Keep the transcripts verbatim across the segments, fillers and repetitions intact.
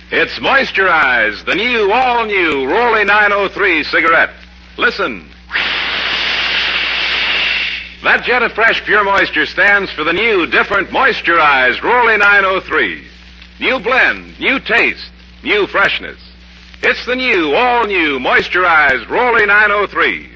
It's Moisturize, the new, all-new Rolly nine oh three cigarette. Listen. That jet of fresh, pure moisture stands for the new, different, moisturized Rolly nine oh three. New blend, new taste, new freshness. It's the new, all-new, moisturized Rolly nine oh three.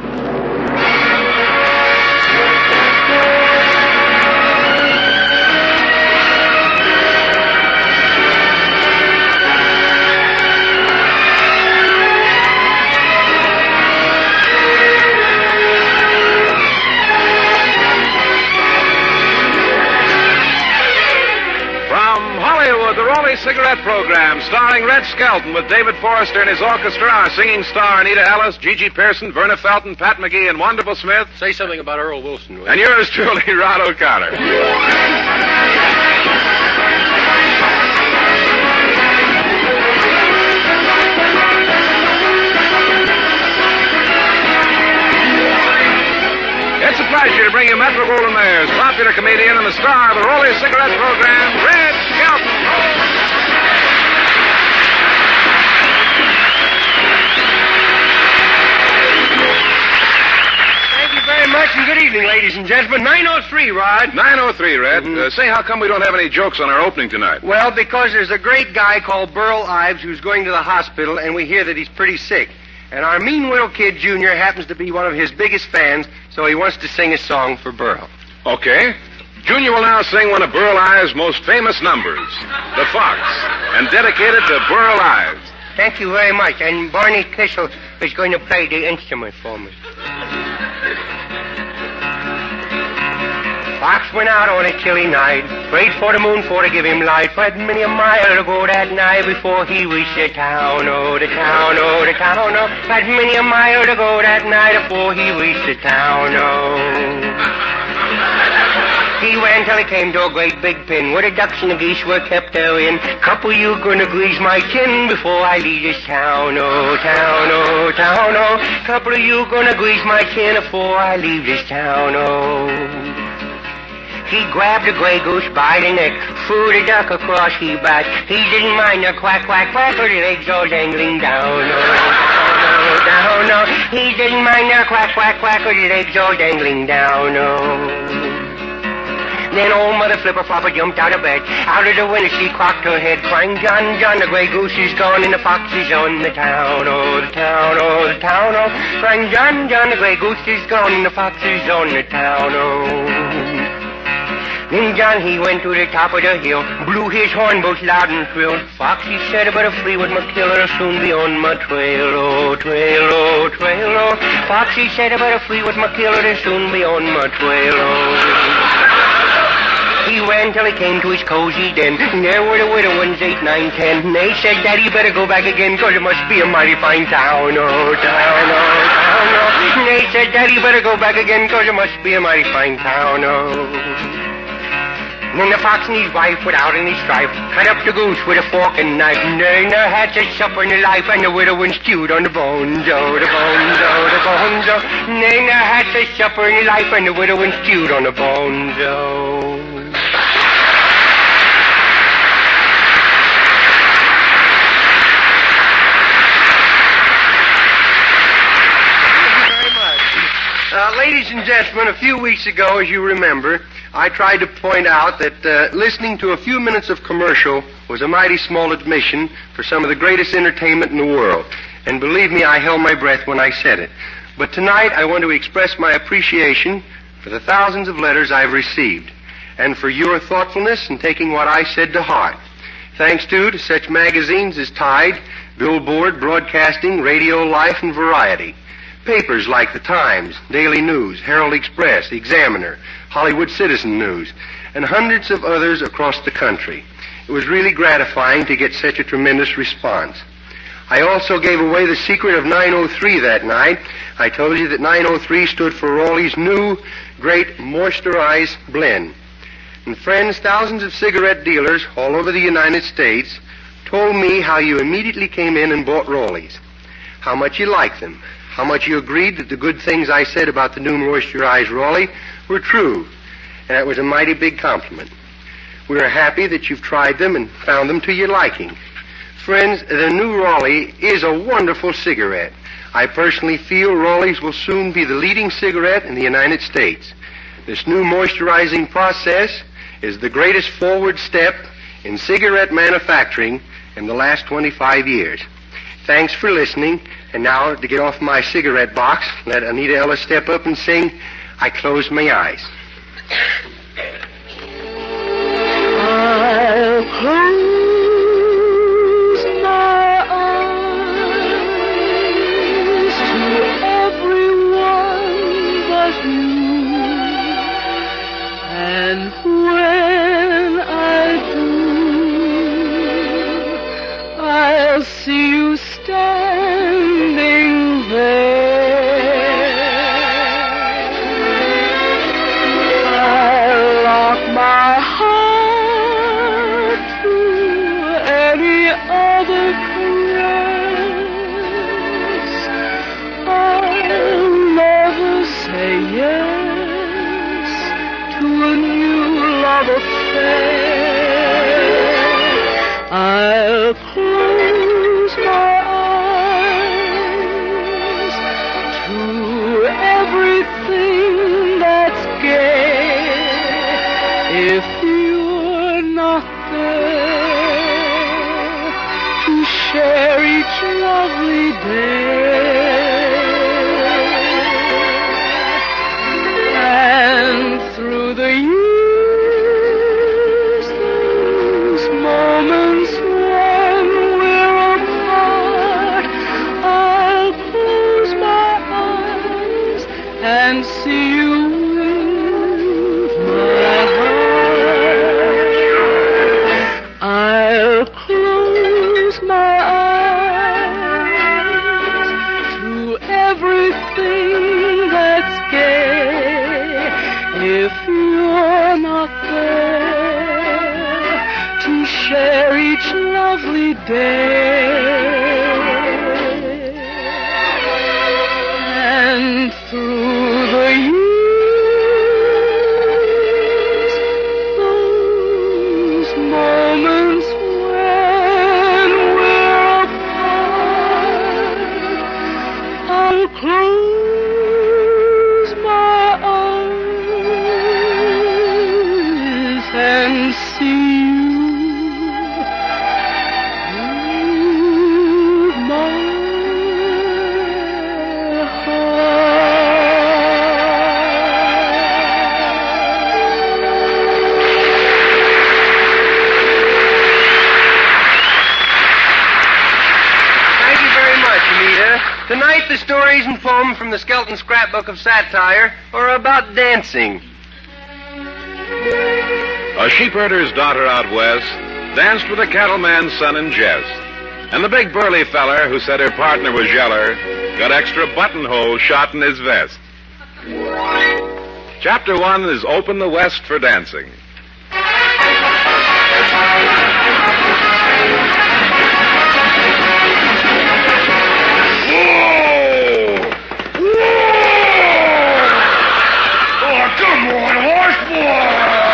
Cigarette program starring Red Skelton with David Forrester and his orchestra, our singing star Anita Ellis, Gigi Pearson, Verna Felton, Pat McGee, and Wonderful Smith. Say something about Earl Wilson, will you? And yours truly, Rod O'Connor. It's a pleasure to bring you Metro-Goldwyn-Mayer's popular comedian and the star of the Rolly Cigarette program, Red Skelton. Very much, and good evening, ladies and gentlemen. nine oh three, Rod. nine oh three, Red. Mm-hmm. Uh, say, how come we don't have any jokes on our opening tonight? Well, because there's a great guy called Burl Ives who's going to the hospital, and we hear that he's pretty sick. And our mean little kid, Junior, happens to be one of his biggest fans, so he wants to sing a song for Burl. Okay. Junior will now sing one of Burl Ives' most famous numbers, The Fox, and dedicated to Burl Ives. Thank you very much, and Barney Kissel is going to play the instrument for me. Fox went out on a chilly night, prayed for the moon for to give him light, but many a mile to go that night before he reached the town, oh, the town, oh, the town, oh, but many a mile to go that night before he reached the town, oh. He ran till he came to a great big pen where the ducks and the geese were kept therein. Couple you gonna grease my chin before I leave this town, oh, town, oh, town, oh. Couple of you gonna grease my chin before I leave this town, oh. He grabbed a gray goose by the neck, threw the duck across his back. He didn't mind the quack, quack, quack, or the legs all dangling down, oh, down, oh. He didn't mind the quack, quack, quack, or the legs all dangling down, oh. Then old Mother Flipper Flopper jumped out of bed. Out of the window she cocked her head, crying, John, John, the gray goose is gone and the fox is on the town, oh, the town, oh, the town, oh. Crying, John, John, the gray goose is gone and the fox is on the town, oh. Then John, he went to the top of the hill, blew his horn both loud and shrill. Fox, he said, I better flee with my killer, I'll soon be on my trail, oh, trail, oh, trail, oh. Fox, he said, I better flee with my killer, I'll soon be on my trail, oh. He ran till he came to his cozy den, and there were the widow ones, eight, nine, ten. And they said, Daddy, you better go back again, 'cause it must be a mighty fine town, oh, town, oh, town, oh. And they said, Daddy, you better go back again, 'cause it must be a mighty fine town, oh. Then the fox and his wife went out in his strife, cut up the goose with a fork and knife, and then they had such supper in the life, and the widow went stewed on the bones, oh, the bones, oh, the bones, oh. And then they had such supper in the life, and the widow went stewed on the bones, oh. Uh, ladies and gentlemen, a few weeks ago, as you remember, I tried to point out that uh, listening to a few minutes of commercial was a mighty small admission for some of the greatest entertainment in the world. And believe me, I held my breath when I said it. But tonight, I want to express my appreciation for the thousands of letters I've received, and for your thoughtfulness in taking what I said to heart. Thanks, too, to such magazines as Tide, Billboard, Broadcasting, Radio Life, and Variety. Papers like the Times, Daily News, Herald Express, Examiner, Hollywood Citizen News, and hundreds of others across the country. It was really gratifying to get such a tremendous response. I also gave away the secret of nine oh three that night. I told you that nine oh three stood for Rawley's new, great moisturized blend. And friends, thousands of cigarette dealers all over the United States told me how you immediately came in and bought Rawley's, how much you liked them, how much you agreed that the good things I said about the new moisturized Rawley were true, and that was a mighty big compliment. We are happy that you've tried them and found them to your liking. Friends, the new Raleigh is a wonderful cigarette. I personally feel Raleigh's will soon be the leading cigarette in the United States. This new moisturizing process is the greatest forward step in cigarette manufacturing in the last twenty-five years. Thanks for listening. And now, to get off my cigarette box, let Anita Ellis step up and sing, I Close My Eyes. I'll close my eyes to everyone but you, and when I do, I'll see you standing there. I'll lock my heart to any other caress. I'll never say yes to a new love affair. I'll close my eyes to everything that's gay. If you're not there to share each lovely day, and through the years, those moments when we're apart, I'll close my eyes and see you with my heart. I'll close my eyes to everything that's gay. If you're not there to share each lovely day, and through the years, those moments when we're apart, I'll close my eyes and see you with my Thank you very much, Anita. Tonight, the stories and poems from the Skelton Scrapbook of Satire are about dancing. A sheepherder's daughter out west danced with a cattleman's son in jest. And the big burly feller who said her partner was yeller got extra buttonholes shot in his vest. Chapter one is Open the West for Dancing. Whoa! Whoa! Oh, come on, horse boy!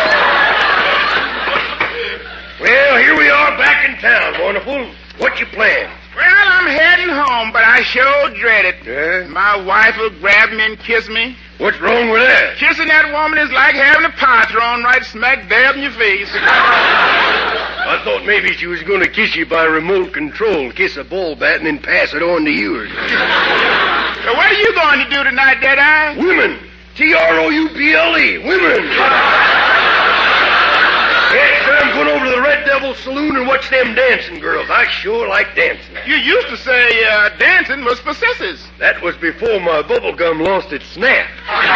Well, here we are back in town, wonderful. What you plan? Well, I'm heading home, but I sure dread it. Yeah? My wife will grab me and kiss me. What's wrong with that? Kissing that woman is like having a pie thrown right smack dab in your face. I thought maybe she was going to kiss you by remote control, kiss a ball bat and then pass it on to you. So what are you going to do tonight, Deadeye? Women. T R O U B L E. Women. Yes, sir, I'm going over to the Red Devil Saloon and watch them dancing girls. I sure like dancing. You used to say uh, dancing was for sissies. That was before my bubble gum lost its snap.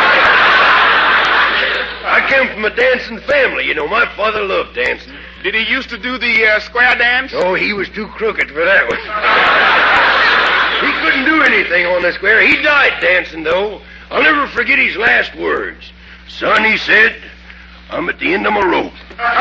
I came from a dancing family. You know, my father loved dancing. Did he used to do the uh, square dance? Oh, he was too crooked for that one. He couldn't do anything on the square. He died dancing, though. I'll never forget his last words. Son, he said, I'm at the end of my rope.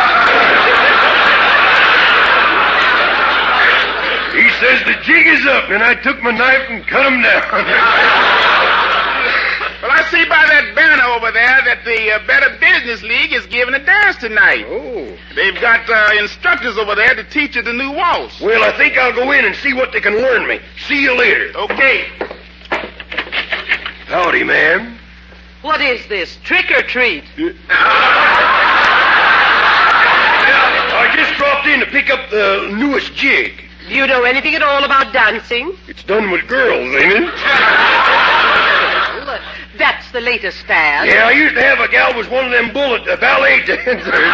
He says the jig is up, and I took my knife and cut him down. Well, I see by that banner over there that the uh, Better Business League is giving a dance tonight. Oh. They've got uh, instructors over there to teach you the new waltz. Well, I think I'll go in and see what they can learn me. See you later. Okay. Howdy, ma'am. What is this, trick or treat? I just dropped in to pick up the newest jig. Do you know anything at all about dancing? It's done with girls, ain't it? Well, that's the latest fad. Yeah, I used to have a gal was one of them bullet uh, ballet dancers.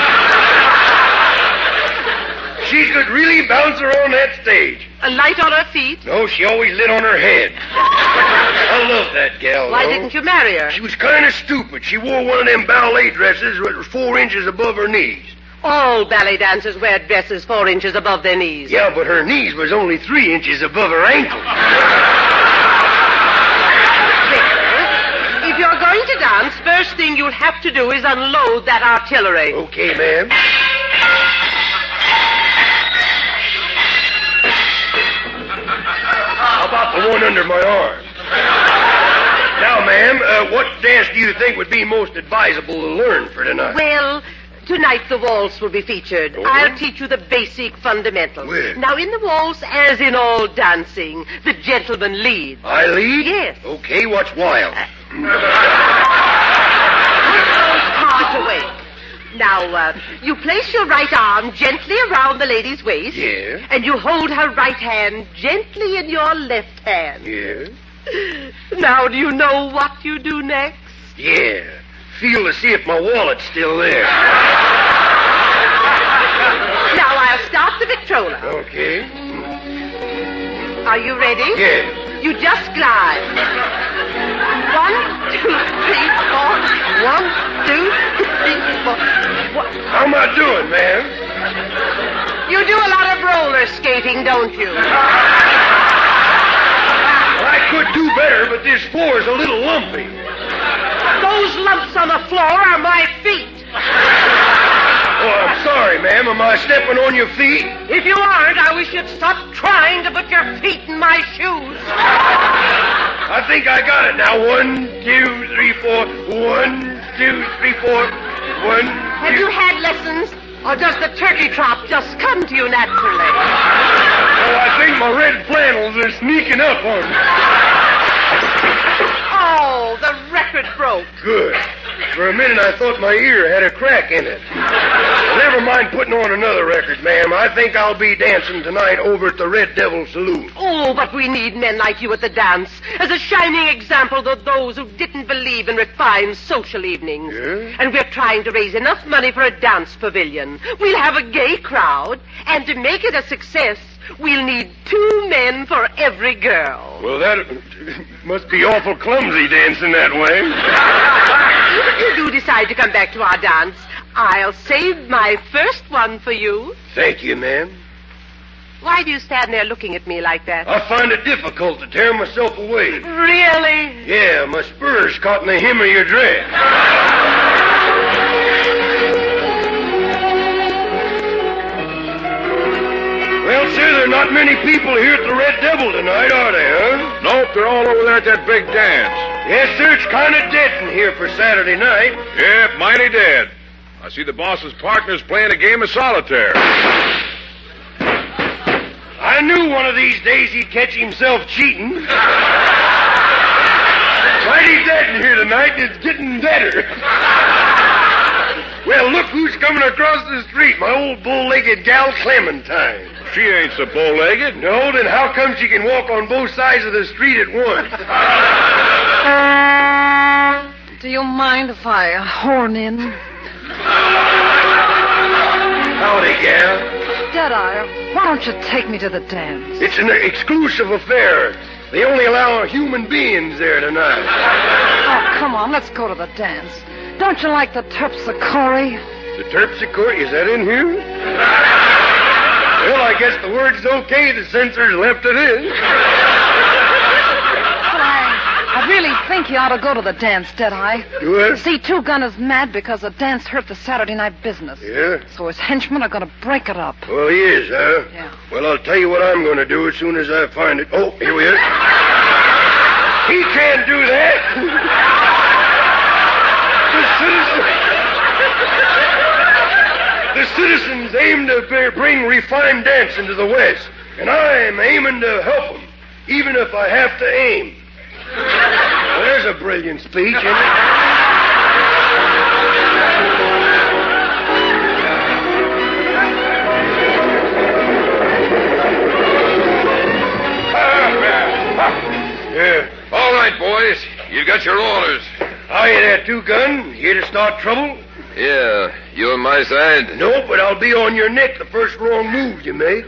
She could really bounce around that stage. A light on her feet? No, she always lit on her head. I love that gal, Why though. didn't you marry her? She was kind of stupid. She wore one of them ballet dresses that was four inches above her knees. All ballet dancers wear dresses four inches above their knees. Yeah, but her knees was only three inches above her ankle. If you're going to dance, first thing you'll have to do is unload that artillery. Okay, ma'am. How about the one under my arm? Now, ma'am, uh, what dance do you think would be most advisable to learn for tonight? Well, tonight the waltz will be featured. Oh. I'll teach you the basic fundamentals. Well. Now, in the waltz, as in all dancing, the gentleman leads. I lead? Yes. Okay, what's wild? Part away. Now, uh, you place your right arm gently around the lady's waist. Yeah. And you hold her right hand gently in your left hand. Yeah. Now, do you know what you do next? Yeah. Feel to see if my wallet's still there. Now, I'll start the Victrola. Okay. Are you ready? Yeah. You just glide. One, two, three, four. One, two, three, four. One. How am I doing, ma'am? You do a lot of roller skating, don't you? I could do better, but this floor's a little lumpy. Those lumps on the floor are my feet. Oh, I'm sorry, ma'am. Am I stepping on your feet? If you aren't, I wish you'd stop trying to put your feet in my shoes. I think I got it now. One, two, three, four. One, two, three, four. One, Have two. you had lessons, or does the turkey trot just come to you naturally? Oh, I think my red flannels are sneaking up on me. Oh, the record broke. Good. For a minute, I thought my ear had a crack in it. Never mind putting on another record, ma'am. I think I'll be dancing tonight over at the Red Devil Saloon. Oh, but we need men like you at the dance as a shining example to those who didn't believe in refined social evenings. Yeah? And we're trying to raise enough money for a dance pavilion. We'll have a gay crowd, and to make it a success, we'll need two men for every girl. Well, that must be awful clumsy dancing that way. If you do decide to come back to our dance, I'll save my first one for you. Thank you, ma'am. Why do you stand there looking at me like that? I find it difficult to tear myself away. Really? Yeah, my spurs caught in the hem of your dress. Well, sir, there are not many people here at the Red Devil tonight, are they, huh? Nope, they're all over there at that big dance. Yes, sir, it's kind of dead in here for Saturday night. Yep, mighty dead. I see the boss's partners playing a game of solitaire. I knew one of these days he'd catch himself cheating. Mighty dead in here tonight, and it's getting deader. Well, look who's coming across the street, my old bull-legged gal Clementine. She ain't so bow-legged. No, then how come she can walk on both sides of the street at once? Do you mind if I horn in? Howdy, gal. Deadeye, why don't you take me to the dance? It's an exclusive affair. They only allow human beings there tonight. Oh, come on, let's go to the dance. Don't you like the terpsichore? The terpsichore, is that in here? Well, I guess the word's okay. The censors left it in. But I, I really think you ought to go to the dance, Deadeye. Do I? You see, Two Gun is mad because the dance hurt the Saturday night business. Yeah? So his henchmen are going to break it up. Well, he is, huh? Yeah. Well, I'll tell you what I'm going to do as soon as I find it. Oh, here we are. He can't do that. The citizens, the citizens aim to bring refined dancing to the West, and I'm aiming to help them, even if I have to aim. Well, there's a brilliant speech, isn't it? Yeah. All right, boys. You got your orders. Are you there, Two-Gun? Here to start trouble? Yeah. You on my side? No, but I'll be on your neck the first wrong move you make.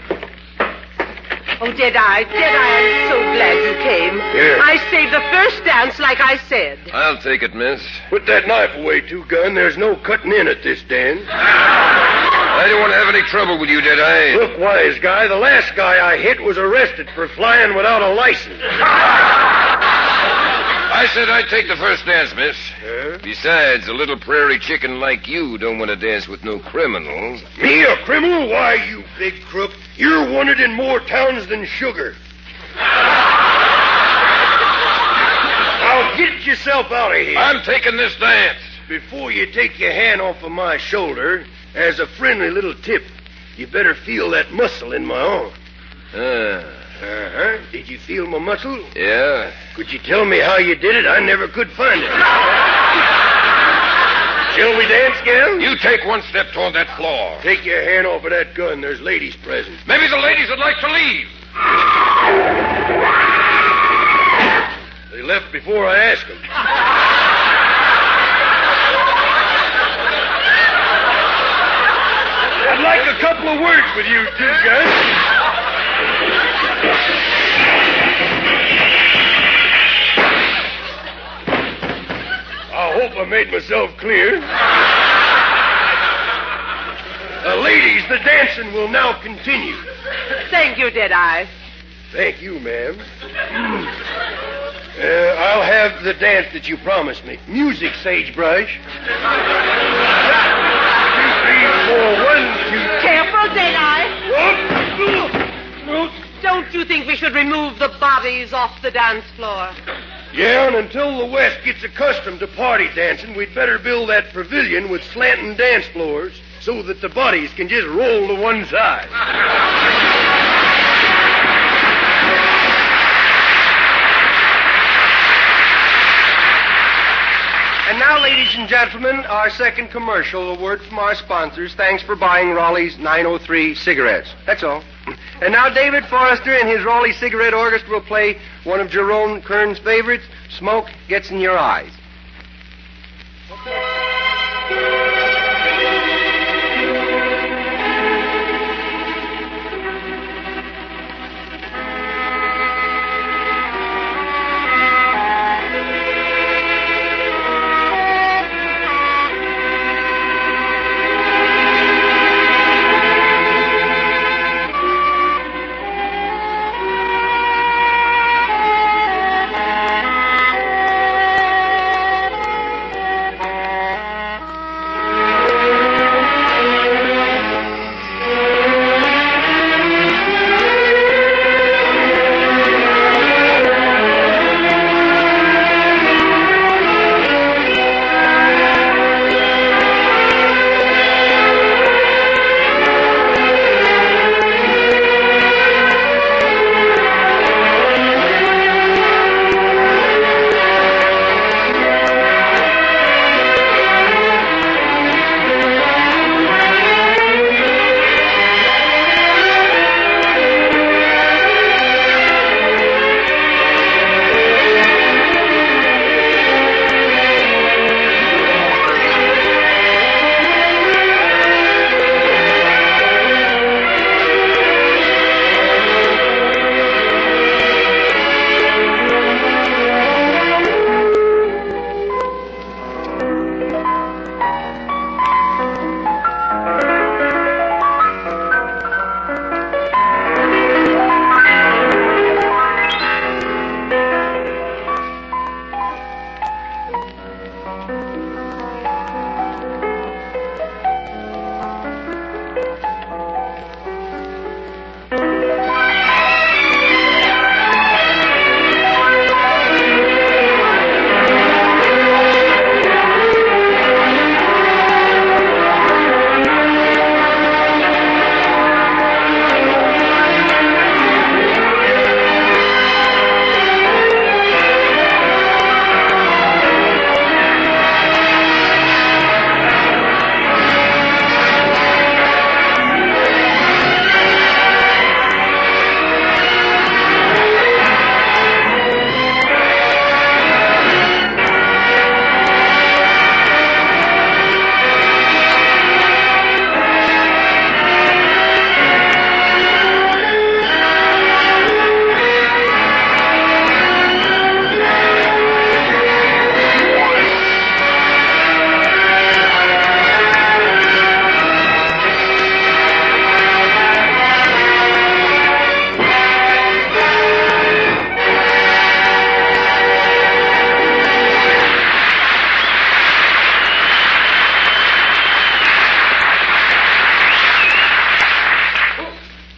Oh, Deadeye, Deadeye, I'm so glad you came. Yeah. I saved the first dance like I said. I'll take it, miss. Put that knife away, Two-Gun. There's no cutting in at this dance. I don't want to have any trouble with you, Deadeye. Look, wise guy, the last guy I hit was arrested for flying without a license. I said I'd take the first dance, miss. Huh? Besides, a little prairie chicken like you don't want to dance with no criminal. Me, a criminal? Why, you big crook. You're wanted in more towns than sugar. Now get yourself out of here. I'm taking this dance. Before you take your hand off of my shoulder, as a friendly little tip, you better feel that muscle in my arm. Ah. Uh-huh. Did you feel my muscle? Yeah. Could you tell me how you did it? I never could find it. Shall we dance, gal? You take one step toward that floor. Take your hand off of that gun. There's ladies present. Maybe the ladies would like to leave. They left before I asked them. I'd like a couple of words with you two guys. I hope I made myself clear. Uh, ladies, the dancing will now continue. Thank you, Deadeye. Thank you, ma'am. Uh, I'll have the dance that you promised me. Music, Sagebrush. Two, three, four, one, two. Careful, Deadeye. Whoop. Don't you think we should remove the bodies off the dance floor? Yeah, and until the West gets accustomed to party dancing, we'd better build that pavilion with slanting dance floors so that the bodies can just roll to one side. And now, ladies and gentlemen, our second commercial, a word from our sponsors. Thanks for buying Raleigh's nine oh three cigarettes. That's all. And now David Forrester and his Raleigh Cigarette Orchestra will play one of Jerome Kern's favorites, Smoke Gets in Your Eyes.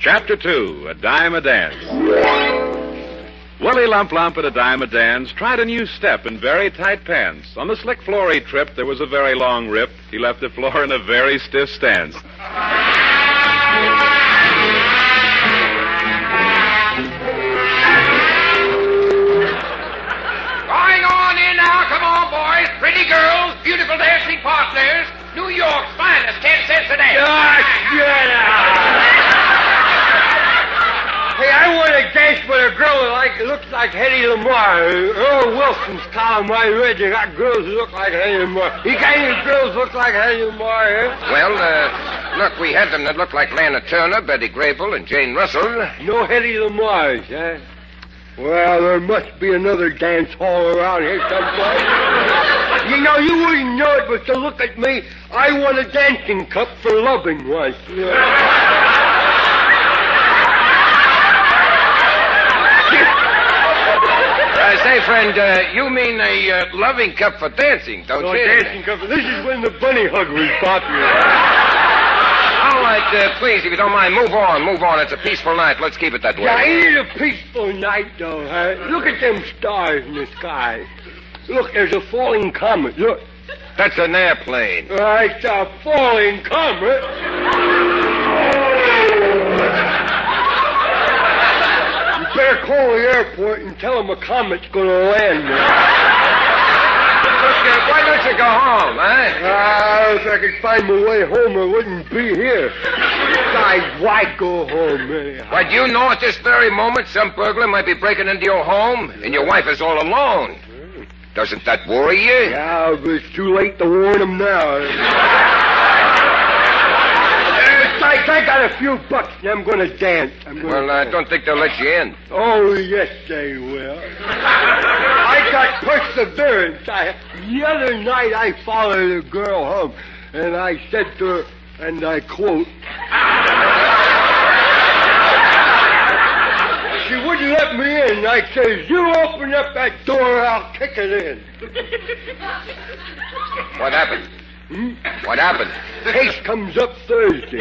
Chapter two, A Dime a Dance. Willie Lump Lump at a Dime a Dance tried a new step in very tight pants. On the slick floor he tripped, there was a very long rip. He left the floor in a very stiff stance. Going on in now, come on, boys. Pretty girls, beautiful dancing partners. New York's finest, ten cents a day. Ah, shut up! Hey, I want to dance with a girl that like, looks like Hedy Lamar. Earl Wilson's column I read, you got girls that look like Hedy Lamar. You got any girls look like Hedy Lamar, eh? Well, uh, look, we had them that looked like Lana Turner, Betty Grable, and Jane Russell. No Hedy Lamars, eh? Well, there must be another dance hall around here someplace. You know, you wouldn't know it, but to look at me, I won a dancing cup for loving once. You know? Uh, say, friend, uh, you mean a uh, loving cup for dancing, don't No, you? dancing cup. This is when the bunny hug was popular. All right, uh, please, if you don't mind, move on, move on. It's a peaceful night. Let's keep it that way. Yeah, ain't it a peaceful night, though, huh? Look at them stars in the sky. Look, there's a falling comet. Look. That's an airplane. Uh, it's a falling comet. You better call the airport and tell them a comet's going to land there. Look, uh, why don't you go home, huh? Ah, if I could find my way home, I wouldn't be here. Besides, why go home, anyhow? Why, do you know at this very moment some burglar might be breaking into your home and your wife is all alone? Doesn't that worry you? Yeah, but it's too late to warn them now. Besides, I got a few bucks and I'm going to dance. I'm gonna Well, I dance. don't think they'll let you in. Oh, yes, they will. I got perseverance. I, the other night I followed a girl home, and I said to her, and I quote, she wouldn't let me in. I says, you open up that door, I'll kick it in. What happened? Hmm? What happened? Case comes up Thursday.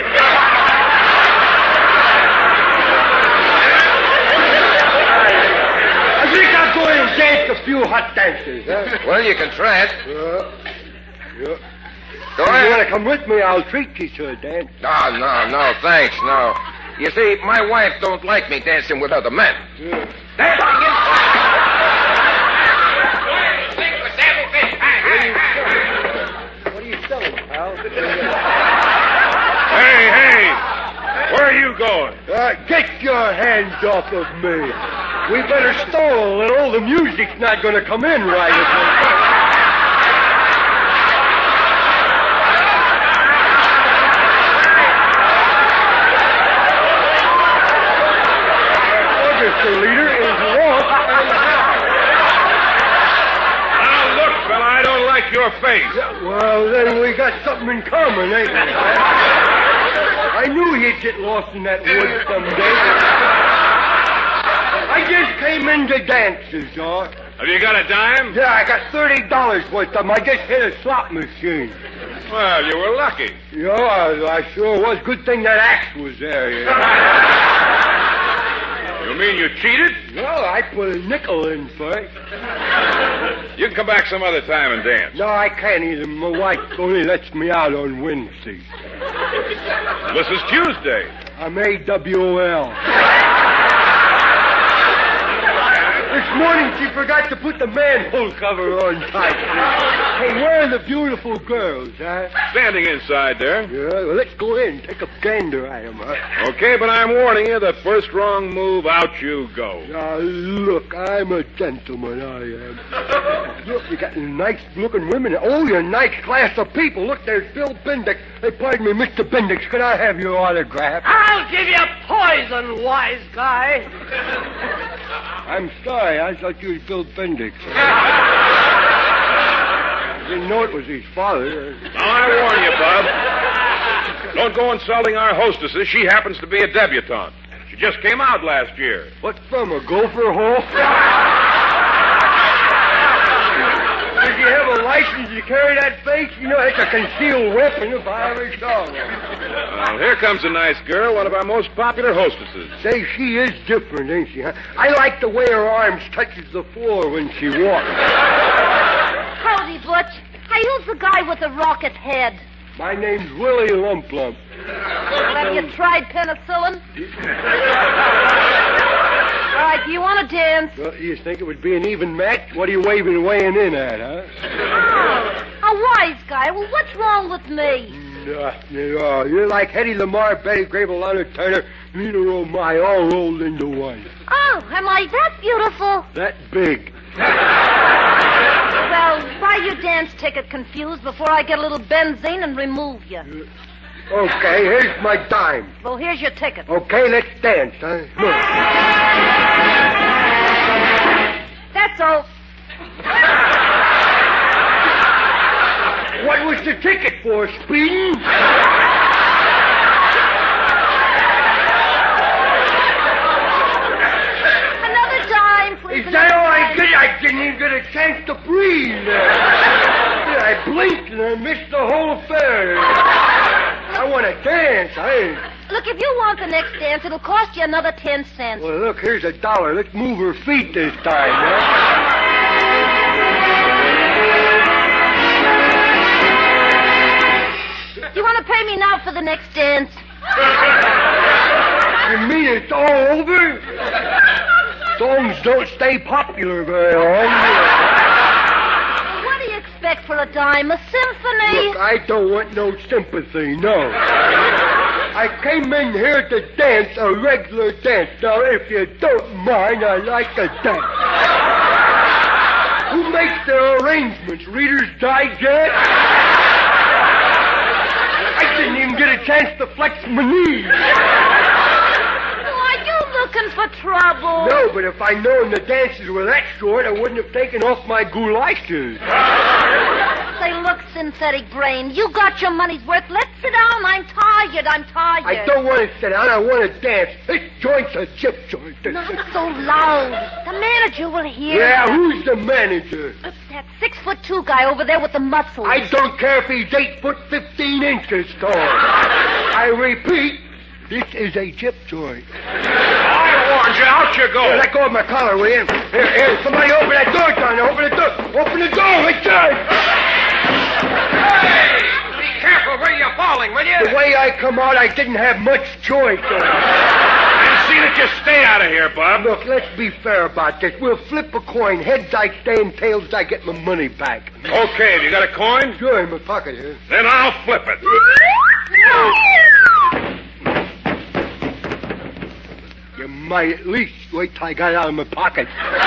I think I'll go and dance a few hot dances, huh? Well, you can try it. Yeah. Yeah. Go If you want ahead. to come with me, I'll treat you to a dance. No, no, no, thanks, no. You see, my wife don't like me dancing with other men. Yeah. Dancing What are you selling, pal? Hey, hey! Where are you going? Uh, get your hands off of me. We better stall a little. The music's not going to come in right. Orchestra leader is lost and out. Now, look, fella, I don't like your face. Well, then we got something in common, ain't we? I knew you'd get lost in that woods someday. I just came in to dance, is all. Have you got a dime? Yeah, I got thirty dollars worth of them. I just hit a slot machine. Well, you were lucky. Yeah, I, I sure was. Good thing that axe was there, you know. You mean you cheated? No, I put a nickel in first. You can come back some other time and dance. No, I can't either. My wife only lets me out on Wednesday. This is Tuesday. I'm A W O L. This morning she forgot to put the manhole cover on tight. Hey, where are the beautiful girls, huh? Standing inside there. Yeah, well, let's go in. Take a gander at them, huh? Okay, but I'm warning you, the first wrong move, out you go. Now, look, I'm a gentleman, I am. Look, you got nice-looking women. Oh, you're a nice class of people. Look, there's Bill Bendix. Hey, pardon me, Mister Bendix, can I have your autograph? I'll give you poison, wise guy. I'm sorry, I thought you was Bill Bendix. Didn't know it was his father. Now, I warn you, Bub. Don't go insulting our hostesses. She happens to be a debutante. She just came out last year. What from, a gopher hole? Did you have a license to carry that face? You know, it's a concealed weapon if I ever saw one. Well, here comes a nice girl, one of our most popular hostesses. Say, she is different, ain't she? Huh? I like the way her arms touches the floor when she walks. Howdy, Butch. Hey, who's the guy with the rocket head? My name's Willie Lump Lump. Well, have you tried penicillin? All right, do you want to dance? Well, you think it would be an even match? What are you waving, weighing in at, huh? Oh, a wise guy. Well, what's wrong with me? Nothing at all. You're like Hetty Lamar, Betty Grable, Lana Turner, Nina Romay, all rolled into one. Oh, am I that beautiful? That big. Well, buy your dance ticket confused before I get a little benzene and remove you. Okay, here's my dime. Well, here's your ticket. Okay, let's dance, huh? Look. That's all. What was the ticket for, speeding? Another dime, please. Is that all I get? I didn't even get a chance to breathe. I blinked and I missed the whole affair. I want to dance. I... Look, if you want the next dance, it'll cost you another ten cents. Well, look, here's a dollar. Let's move her feet this time, huh? You want to pay me now for the next dance? You mean it's all over? Songs don't stay popular very long. What do you expect for a dime? A symphony? Look, I don't want no sympathy, no. I came in here to dance a regular dance. Now, if you don't mind, I like to dance. Who makes the arrangements? Reader's Digest? I didn't even get a chance to flex my knees. Are you looking for trouble? No, but if I'd known the dances were that short, I wouldn't have taken off my goulashes. Say, look, synthetic brain, you got your money's worth. Let's sit down. I'm tired. I'm tired. I don't want to sit down. I want to dance. This joint's a chip joint. Not so loud. The manager will hear. Yeah, you. who's the manager? That six foot two guy over there with the muscles. I don't care if he's eight foot fifteen inches tall. I repeat, this is a chip joint. I warned you. Out you go. Here, let go of my collar, will you? Here, here, somebody open that door, John. Open the door. Open the door, Richard. Hey! Be careful where you're falling, will you? The way I come out, I didn't have much choice. And see that you stay out of here, Bob. Look, let's be fair about this. We'll flip a coin. Heads I stay and tails I get my money back. Okay, have you got a coin? Sure, in my pocket here. Then I'll flip it. You might at least wait till I got it out of my pocket.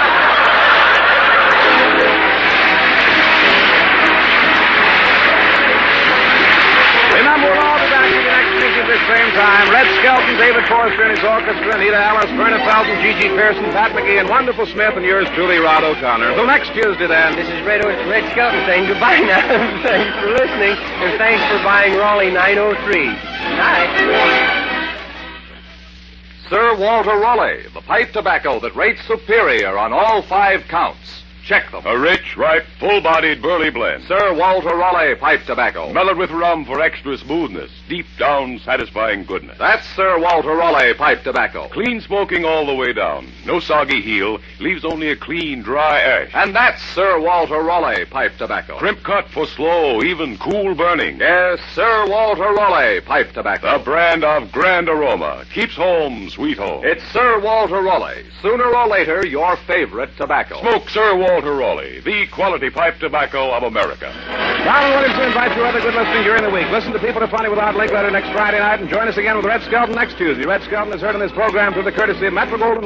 Remember, we'll all be back with you next week at this same time. Red Skelton, David Forrester and his orchestra, Anita Ellis, Verna Felton, Gigi Pearson, Pat McGee, and Wonderful Smith, and yours truly, Rod O'Connor. Until next Tuesday, then. This is Red, Red Skelton saying goodbye now. Thanks for listening, and thanks for buying Raleigh nine oh three. Night. Sir Walter Raleigh, the pipe tobacco that rates superior on all five counts. Check them. A rich, ripe, full-bodied burley blend. Sir Walter Raleigh pipe tobacco. Mellowed with rum for extra smoothness. Deep down, satisfying goodness. That's Sir Walter Raleigh pipe tobacco. Clean smoking all the way down. No soggy heel. Leaves only a clean, dry ash. And that's Sir Walter Raleigh pipe tobacco. Crimp cut for slow, even, cool burning. Yes, Sir Walter Raleigh pipe tobacco. The brand of grand aroma. Keeps home sweet home. It's Sir Walter Raleigh. Sooner or later, your favorite tobacco. Smoke Sir Walter Raleigh, the quality pipe tobacco of America. Donald Williams invites you other good listening during the week. Listen to People Are Funny without Lake Letter next Friday night, and join us again with Red Skelton next Tuesday. Red Skelton is heard in this program through the courtesy of Metro Goldwyn